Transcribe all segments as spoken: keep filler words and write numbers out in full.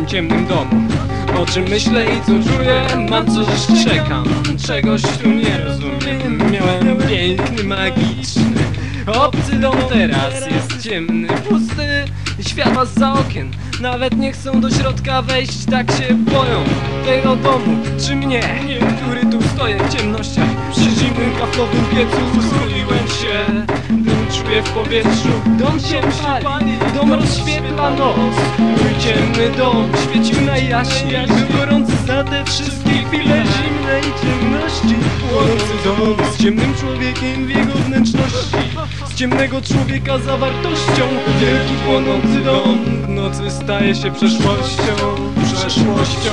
ciemnym domu. O czym myślę i co czuję, mam coś, czekam. Czegoś tu nie rozumiem. Miałem piękny, magiczny obcy dom, teraz jest ciemny, pusty. Światła zza okien nawet nie chcą do środka wejść, tak się boją tego domu czy mnie, który tu stoję w ciemnościach. Przy zimnym kaflowym piecu uspokoiłem się. Dym czuję w powietrzu, dom się pali, dom rozświetla noc. Mój ciemny dom świecił najjaśniej, był gorący za te wszystkie chwile zimnej ciemności. Płonący dom z ciemnym człowiekiem w jego wnętrzności, z ciemnego człowieka zawartością. Wielki płonący dom w nocy staje się przeszłością, przeszłością.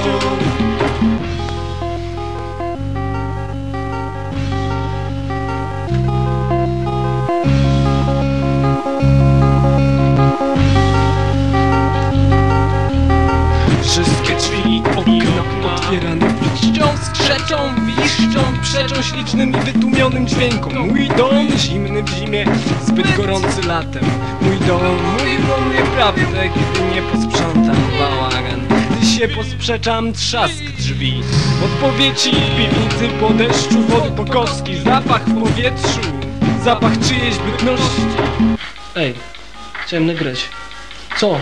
Wszystkie drzwi, okna otwierane piszczą, skrzeczą, wiszczą, przeczą ślicznym i wytłumionym dźwiękom. Mój dom zimny w zimie, zbyt gorący latem. Mój dom, mój dom nieprawdę, kiedy nie posprzątam bałagan. Gdy się posprzeczam, trzask drzwi, odpowiedzi w piwnicy po deszczu, wody po kostki, zapach w powietrzu, zapach czyjejś bytności. Ej, chciałem nagrać. Co?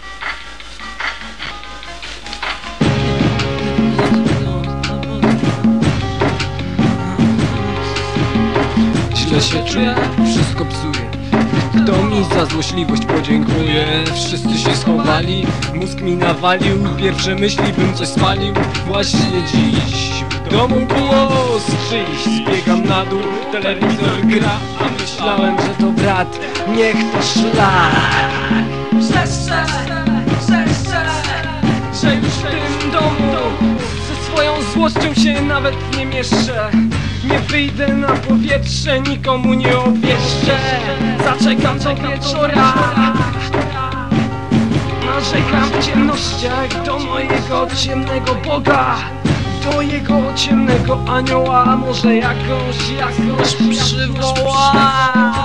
Źle się czuję, wszystko psuje. Kto mi za złośliwość podziękuje? Wszyscy się schowali, mózg mi nawalił, pierwsze myśli bym coś spalił. Właśnie dziś w domu głos czyjś, zbiegam na dół, telewizor gra, a myślałem, że to brat, niech to szlak. Wrzeszczę, wrzeszczę, że już w tym domu ze swoją złością się nawet nie mieszczę. Nie wyjdę na powietrze, nikomu nie obwieszczę. Zaczekam do wieczora, narzekam w ciemnościach do mojego ciemnego Boga, do jego ciemnego anioła. Może jakąś, jakąś przywoła.